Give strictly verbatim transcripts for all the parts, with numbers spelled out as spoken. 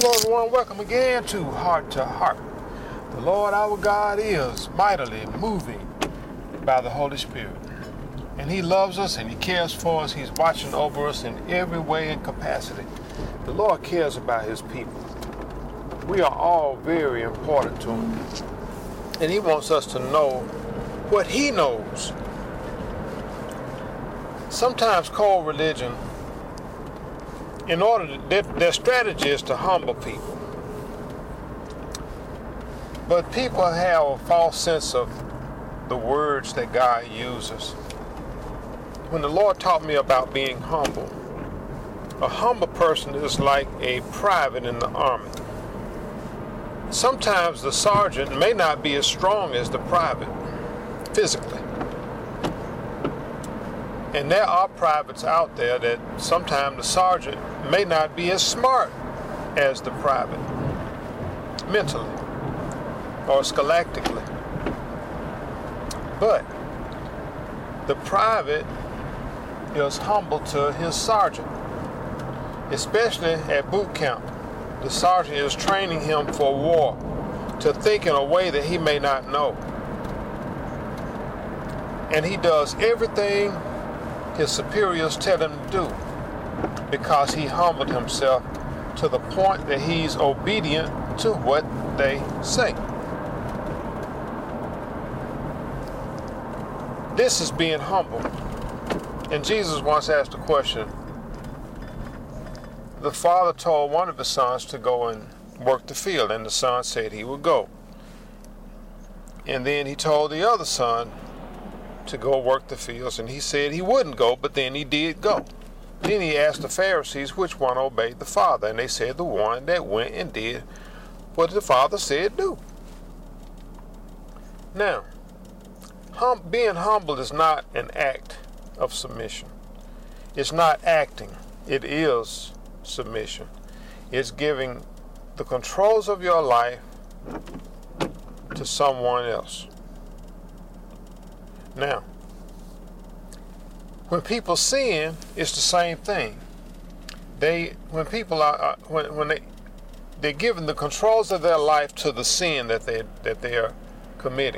Hello everyone, welcome again to Heart to Heart. The Lord our God is mightily moving by the Holy Spirit. And He loves us and He cares for us. He's watching over us in every way and capacity. The Lord cares about His people. We are all very important to Him. And He wants us to know what He knows. Sometimes cold religion, in order to, their, their strategy is to humble people. But people have a false sense of the words that God uses. When the Lord taught me about being humble, a humble person is like a private in the army. Sometimes the sergeant may not be as strong as the private, physically. And there are privates out there that sometimes the sergeant may not be as smart as the private, mentally or scholastically. But the private is humble to his sergeant, especially at boot camp. The sergeant is training him for war, to think in a way that he may not know. And he does everything his superiors tell him to do because he humbled himself to the point that he's obedient to what they say. This is being humble. And Jesus once asked a question. The father told one of his sons to go and work the field, and the son said he would go. And then he told the other son to go work the fields, and he said he wouldn't go, but then he did go. Then he asked the Pharisees which one obeyed the Father, and they said the one that went and did what the Father said do. Now, hum- being humble is not an act of submission. It's not acting. It is submission. It's giving the controls of your life to someone else. Now, when people sin, it's the same thing. They, when people are, uh, when when they, they're giving the controls of their life to the sin that they that they are committing.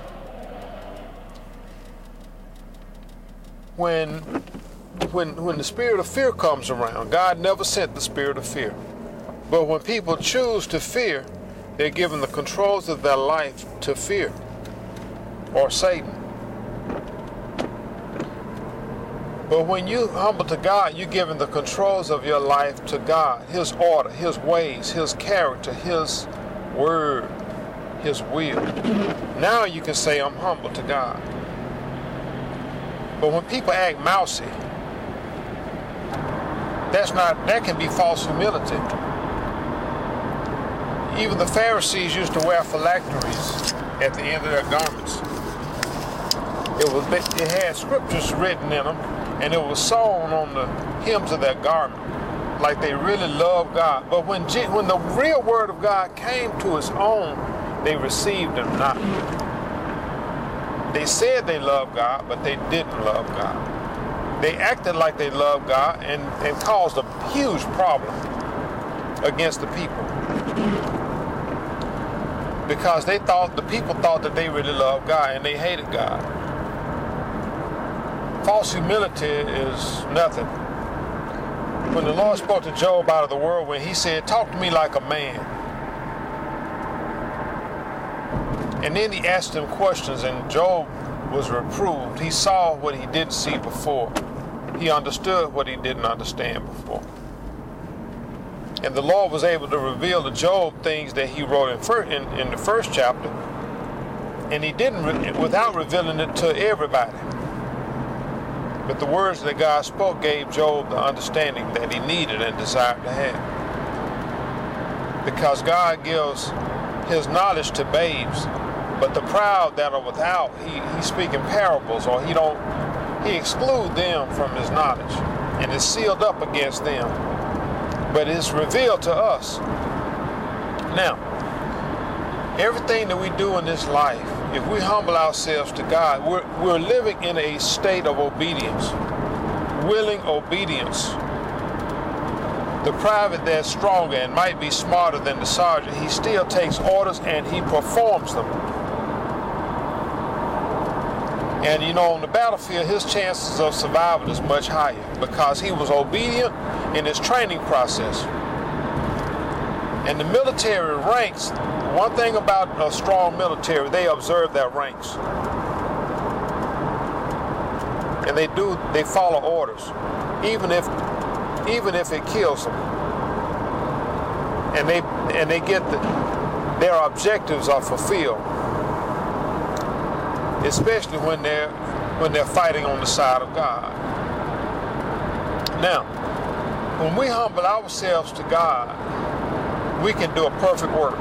When, when when the spirit of fear comes around, God never sent the spirit of fear. But when people choose to fear, they're giving the controls of their life to fear or Satan. But when you humble to God, you're giving the controls of your life to God, His order, His ways, His character, His word, His will. Now you can say, I'm humble to God. But when people act mousy, that's not, that can be false humility. Even the Pharisees used to wear phylacteries at the end of their garments. It was, it had scriptures written in them, and it was sewn on the hems of their garment, like they really loved God. But when G- when the real word of God came to its own, they received Him not. They said they loved God, but they didn't love God. They acted like they loved God and, and caused a huge problem against the people. Because they thought, the people thought that they really loved God and they hated God. False humility is nothing. When the Lord spoke to Job out of the whirlwind, He said, talk to me like a man. And then He asked him questions, and Job was reproved. He saw what he didn't see before. He understood what he didn't understand before. And the Lord was able to reveal to Job things that He wrote in, first, in, in the first chapter, and He didn't, re- without revealing it to everybody. But the words that God spoke gave Job the understanding that he needed and desired to have. Because God gives His knowledge to babes, but the proud that are without, He He speak in parables, or He don't He exclude them from His knowledge, and it's sealed up against them. But it's revealed to us. Now, everything that we do in this life, if we humble ourselves to God, we're, we're living in a state of obedience, willing obedience the private that's stronger and might be smarter than the sergeant, he still takes orders and he performs them. And you know, on the battlefield, his chances of survival is much higher because he was obedient in his training process. And the military ranks, one thing about a strong military, they observe their ranks. And they do, they follow orders, even if, even if it kills them. And they, and they get the, their objectives are fulfilled, especially when they're, when they're fighting on the side of God. Now, when we humble ourselves to God, we can do a perfect work.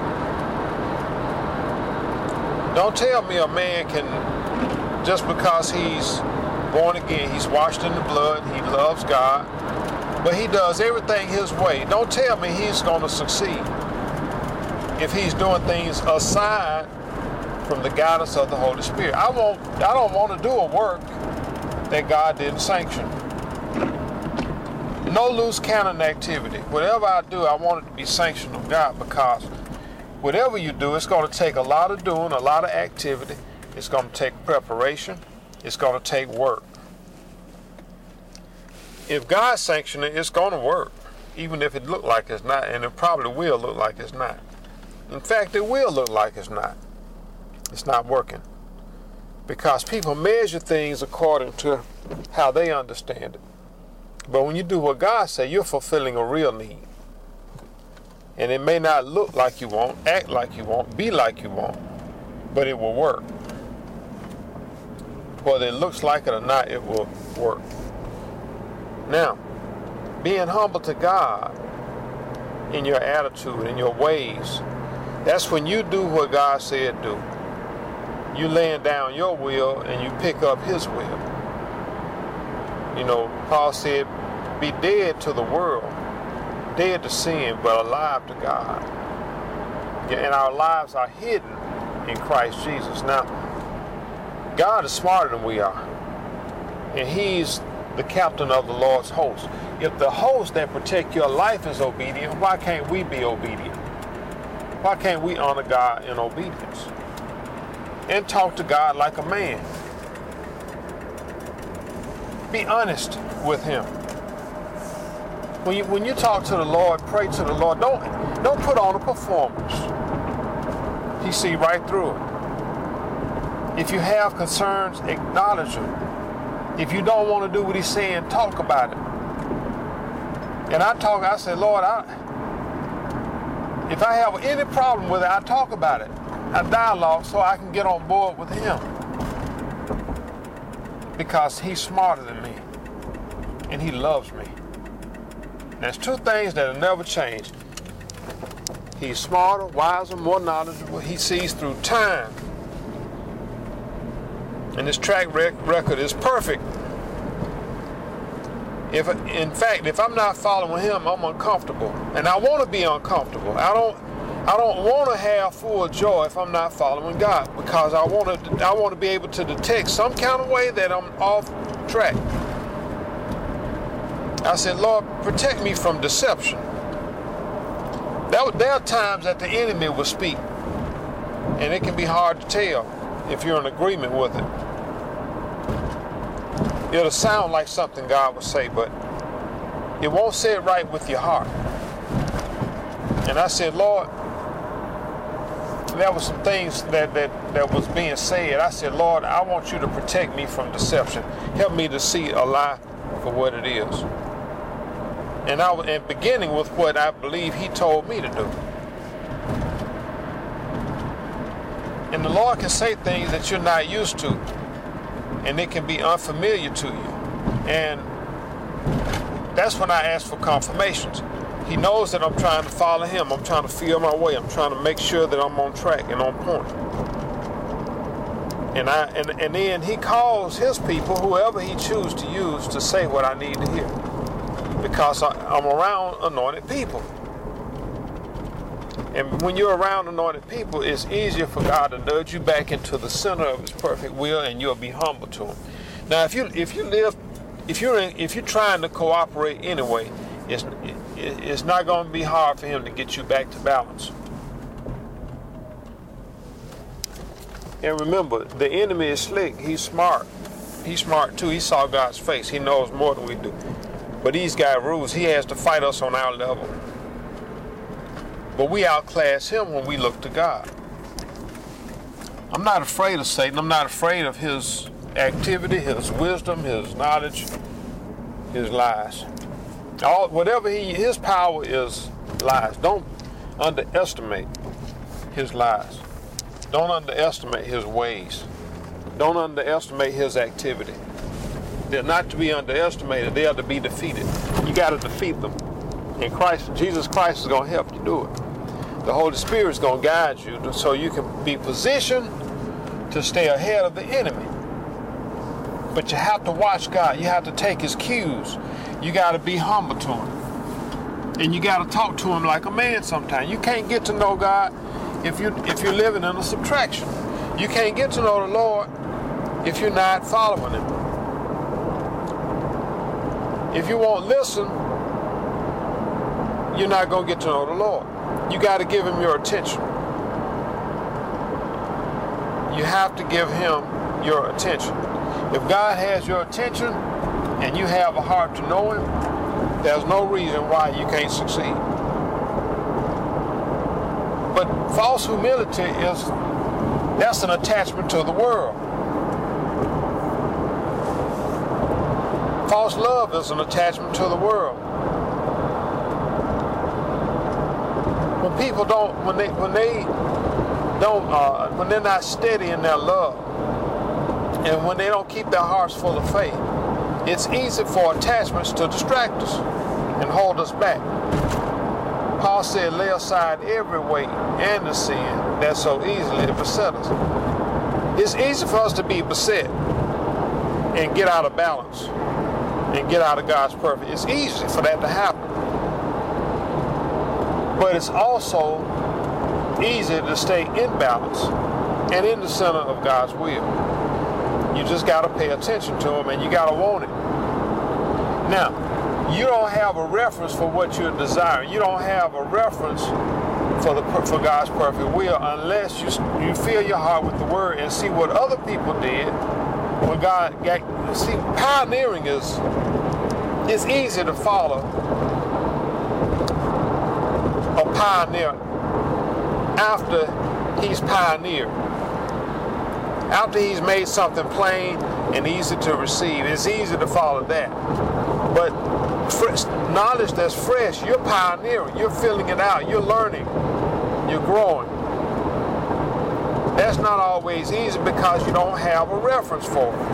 Don't tell me a man can, just because he's born again, he's washed in the blood, he loves God, but he does everything his way. Don't tell me he's going to succeed if he's doing things aside from the guidance of the Holy Spirit. I won't, I don't want to do a work that God didn't sanction. No loose cannon activity. Whatever I do, I want it to be sanctioned of God, because whatever you do, it's going to take a lot of doing, a lot of activity. It's going to take preparation. It's going to take work. If God sanctions it, it's going to work, even if it looks like it's not, and it probably will look like it's not. In fact, it will look like it's not. It's not working, because people measure things according to how they understand it. But when you do what God says, you're fulfilling a real need. And it may not look like you want, act like you want, be like you want, but it will work. Whether it looks like it or not, it will work. Now, being humble to God in your attitude, in your ways, that's when you do what God said do. You laying down your will and you pick up his will. You know, Paul said, be dead to the world, dead to sin, but alive to God. And our lives are hidden in Christ Jesus. Now, God is smarter than we are. And he's the captain of the Lord's host. If the host that protect your life is obedient, why can't we be obedient? Why can't we honor God in obedience? And talk to God like a man. Be honest with him. When you, when you talk to the Lord, pray to the Lord, don't, don't put on a performance. He see right through it. If you have concerns, acknowledge them. If you don't want to do what he's saying, talk about it. And I talk, I say, Lord, I, if I have any problem with it, I talk about it. I dialogue so I can get on board with him. Because he's smarter than me. And he loves me. There's two things that will never change. He's smarter, wiser, more knowledgeable. He sees through time. And his track record is perfect. If, in fact, if I'm not following him, I'm uncomfortable. And I want to be uncomfortable. I don't I don't want to have full joy if I'm not following God, because I want to I want to be able to detect some kind of way that I'm off track. I said, Lord, protect me from deception. There, there are times that the enemy will speak, and it can be hard to tell if you're in agreement with it. It'll sound like something God would say, but it won't say it right with your heart. And I said, Lord, there were some things that, that, that was being said. I said, Lord, I want you to protect me from deception. Help me to see a lie for what it is. And I was and beginning with what I believe he told me to do. And the Lord can say things that you're not used to, and it can be unfamiliar to you. And that's when I ask for confirmations. He knows that I'm trying to follow him. I'm trying to feel my way. I'm trying to make sure that I'm on track and on point. And I and, and then he calls his people, whoever he chooses to use, to say what I need to hear. Because I, I'm around anointed people. And when you're around anointed people, it's easier for God to nudge you back into the center of his perfect will, and you'll be humble to him. Now, if you if you live, if you're in, if you're trying to cooperate anyway, it's, it, it's not going to be hard for him to get you back to balance. And remember, the enemy is slick. He's smart. He's smart too. He saw God's face. He knows more than we do. But he's got rules. He has to fight us on our level. But we outclass him when we look to God. I'm not afraid of Satan. I'm not afraid of his activity, his wisdom, his knowledge, his lies. All whatever he his power is lies. Don't underestimate his lies. Don't underestimate his ways. Don't underestimate his activity. They're not to be underestimated. They are to be defeated. You got to defeat them. And Christ, Jesus Christ is going to help you do it. The Holy Spirit is going to guide you to, so you can be positioned to stay ahead of the enemy. But you have to watch God. You have to take his cues. You got to be humble to him. And you got to talk to him like a man sometimes. You can't get to know God if, you, if you're living in a subtraction. You can't get to know the Lord if you're not following him. If you won't listen, you're not going to get to know the Lord. You got to give him your attention. You have to give him your attention. If God has your attention and you have a heart to know him, there's no reason why you can't succeed. But false humility is, that's an attachment to the world. False love is an attachment to the world. When people don't, when they, when they don't, uh, when they're not steady in their love, and when they don't keep their hearts full of faith, it's easy for attachments to distract us and hold us back. Paul said, lay aside every weight and the sin that so easily beset us. It's easy for us to be beset and get out of balance and get out of God's purpose. It's easy for that to happen. But it's also easy to stay in balance and in the center of God's will. You just got to pay attention to him and you got to want it. Now, you don't have a reference for what you're desiring. You don't have a reference for the for God's perfect will unless you you fill your heart with the Word and see what other people did when God got. See, pioneering is it's easy to follow a pioneer after he's pioneered. After he's made something plain and easy to receive, it's easy to follow that. But fresh knowledge that's fresh, you're pioneering, you're filling it out, you're learning, you're growing. That's not always easy because you don't have a reference for it.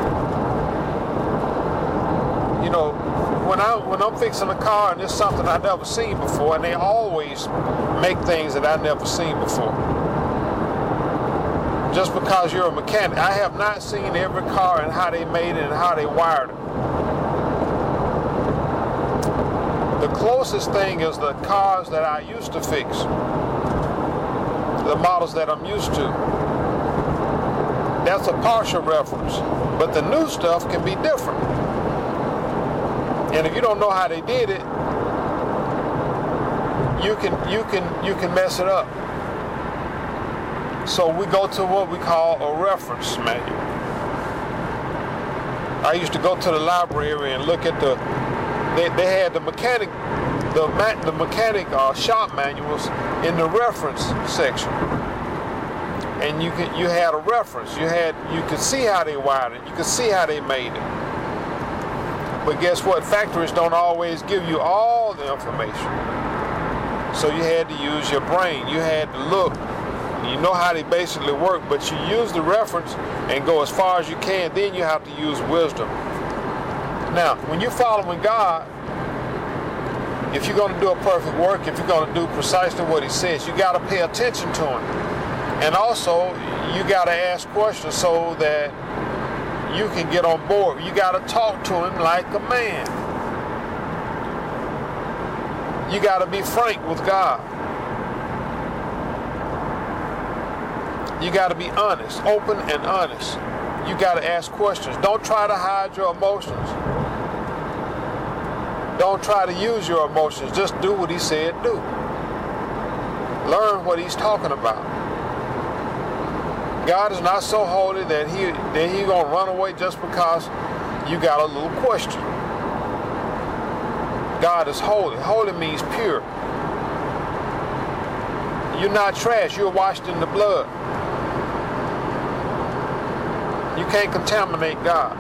You know, when I when I'm fixing a car and it's something I've never seen before, and they always make things that I've never seen before. Just because you're a mechanic, I have not seen every car and how they made it and how they wired it. The closest thing is the cars that I used to fix, the models that I'm used to. That's a partial reference, but the new stuff can be different. And if you don't know how they did it, you can you can you can mess it up. So we go to what we call a reference manual. I used to go to the library and look at the. They, they had the mechanic, the the mechanic uh, shop manuals in the reference section, and you can you had a reference. You had you could see how they wired it. You could see how they made it. But guess what? Factories don't always give you all the information. So you had to use your brain. You had to look. You know how they basically work, but you use the reference and go as far as you can. Then you have to use wisdom. Now, when you're following God, if you're going to do a perfect work, if you're going to do precisely what he says, you got to pay attention to him. And also, you got to ask questions so that you can get on board. You got to talk to him like a man. You got to be frank with God. You got to be honest, open and honest. You got to ask questions. Don't try to hide your emotions. Don't try to use your emotions. Just do what he said do. Learn what he's talking about. God is not so holy that he that he gonna run away just because you got a little question. God is holy. Holy means pure. You're not trash. You're washed in the blood. You can't contaminate God.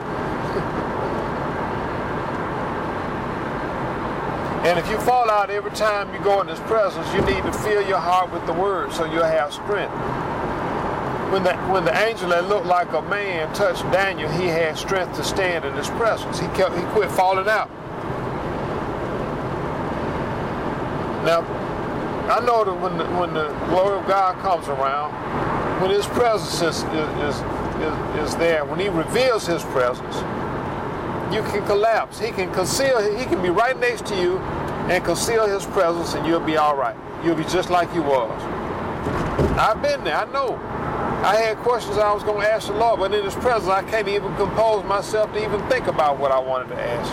And if you fall out every time you go in his presence, you need to fill your heart with the word so you'll have strength. When the, when the angel that looked like a man touched Daniel, he had strength to stand in his presence. He kept, he quit falling out. Now, I know that when the, when the glory of God comes around, when his presence is, is, is, is there, when he reveals his presence, you can collapse. He can conceal, he can be right next to you and conceal his presence, and you'll be all right. You'll be just like you was. I've been there, I know. I had questions I was going to ask the Lord, but in his presence, I can't even compose myself to even think about what I wanted to ask.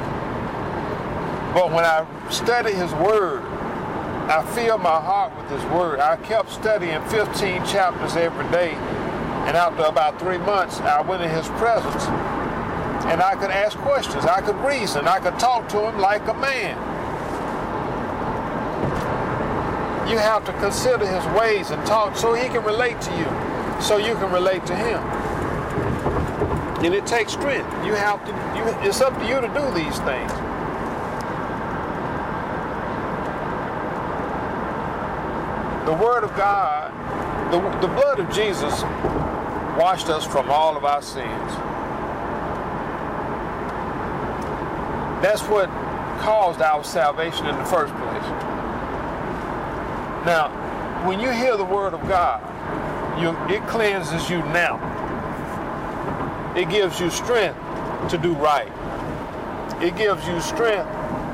But when I study his word, I fill my heart with his word. I kept studying fifteen chapters every day, and after about three months, I went in his presence, and I could ask questions. I could reason. I could talk to him like a man. You have to consider his ways and talk so he can relate to you, so you can relate to him. And it takes strength. You have to. You, it's up to you to do these things. The word of God, the, the blood of Jesus washed us from all of our sins. That's what caused our salvation in the first place. Now, when you hear the word of God, you, it cleanses you now. It gives you strength to do right. It gives you strength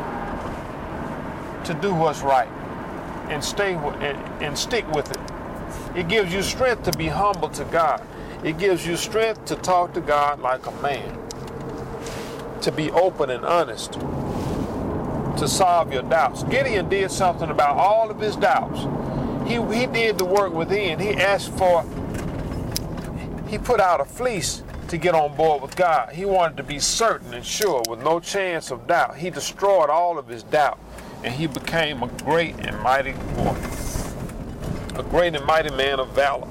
to do what's right and stay with, and, and stick with it. It gives you strength to be humble to God. It gives you strength to talk to God like a man, to be open and honest, to solve your doubts. Gideon did something about all of his doubts. He, he did the work within. He asked for, he put out a fleece to get on board with God. He wanted to be certain and sure with no chance of doubt. He destroyed all of his doubt, and he became a great and mighty warrior, a great and mighty man of valor.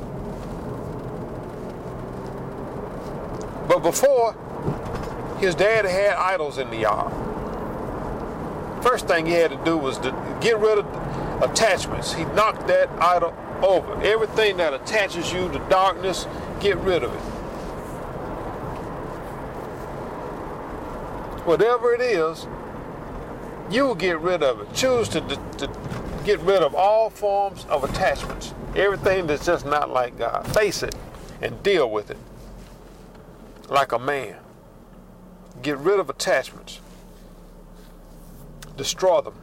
But before, his dad had idols in the yard. First thing he had to do was to get rid of attachments. He knocked that idol over. Everything that attaches you to darkness, get rid of it. Whatever it is, you will get rid of it. Choose to, to, to get rid of all forms of attachments. Everything that's just not like God. Face it and deal with it like a man. Get rid of attachments. Destroy them.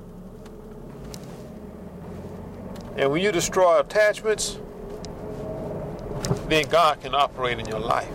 And when you destroy attachments, then God can operate in your life.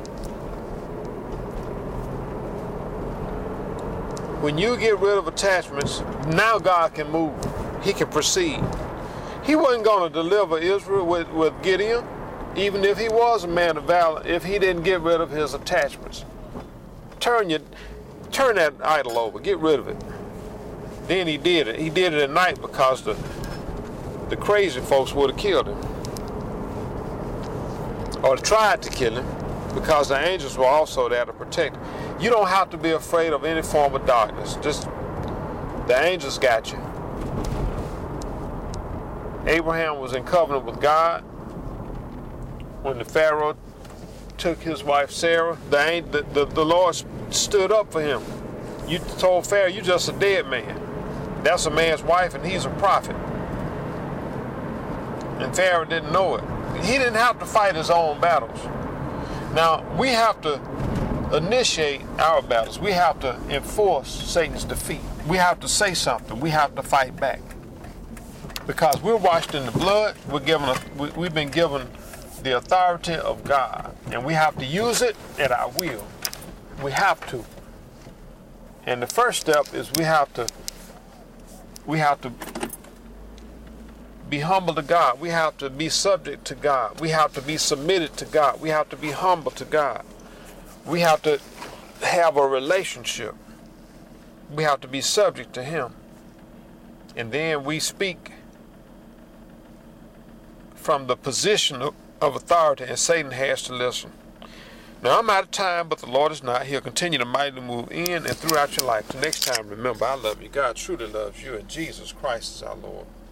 When you get rid of attachments, now God can move. He can proceed. He wasn't going to deliver Israel with, with Gideon, even if he was a man of valor, if he didn't get rid of his attachments. Turn your, turn that idol over. Get rid of it. Then he did it. He did it at night because the, the crazy folks would have killed him. Or tried to kill him, because the angels were also there to protect him. You don't have to be afraid of any form of darkness. Just, the angels got you. Abraham was in covenant with God. When the Pharaoh took his wife Sarah, the, the, the, the Lord stood up for him. You told Pharaoh, you're just a dead man. That's a man's wife, and he's a prophet. And Pharaoh didn't know it. He didn't have to fight his own battles. Now, we have to initiate our battles. We have to enforce Satan's defeat. We have to say something. We have to fight back. Because we're washed in the blood. We're given a, we, we've been given the authority of God. And we have to use it at our will. We have to. And the first step is we have to we have to be humble to God. We have to be subject to God. We have to be submitted to God. We have to be humble to God. We have to have a relationship. We have to be subject to Him. And then we speak from the position of, of authority, and Satan has to listen. Now, I'm out of time, but the Lord is not. He'll continue to mightily move in and throughout your life. Till next time, remember, I love you. God truly loves you, and Jesus Christ is our Lord.